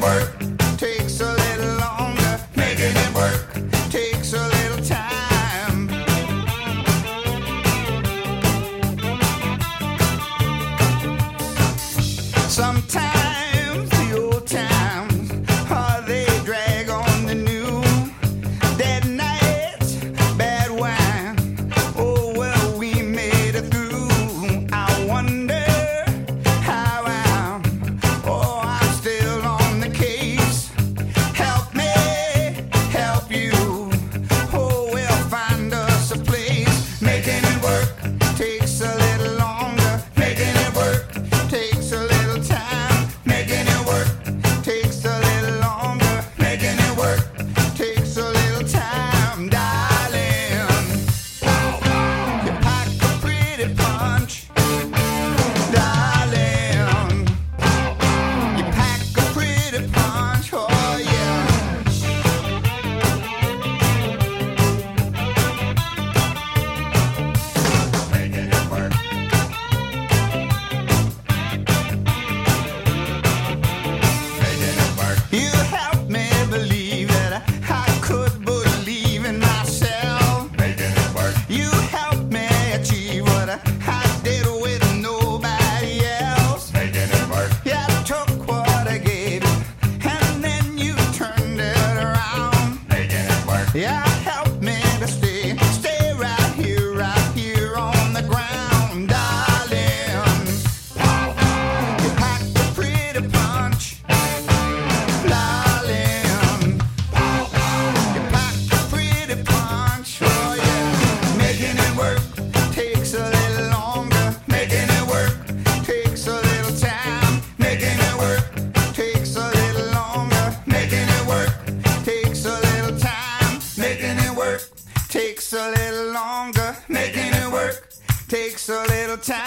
work takes a little longer. Making it work takes a little time. Sometimes the old times, oh, they drag on the new. Dead nights, bad wine, oh well, we made it through. I wonder how I'm still on the case. Help me, help you, oh well, find us a place. Making it work takes a little longer. Making it work takes a little time. Making it work takes a little longer. Making it work takes a little time, darling. You pack a pretty punch, darling. You pack a pretty punch, oh yeah. Making it work. Making it work. You helped me believe that I could believe in myself. Making it work. You helped me achieve what I did with nobody else. Making it work. Yeah, I took what I gave you, and then you turned it around. Making it work. Yeah, help me to stay right here on the ground, darling. You packed a pretty punch, darling. You packed a pretty punch, oh yeah. Making it work takes a little longer. Making it work takes a little time. Making it work takes a little longer. Making it work takes a little time. Making it work takes a little longer. Making it work takes a little time.